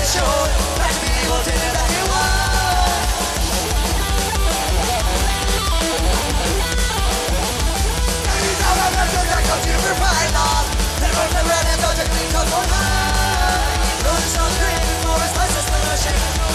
쇼 마지막이 못되는 당해와 여기 나와가 저작권 집을 파이나 never let it go to clean cause we're high Run so green, more is less, it's not a shame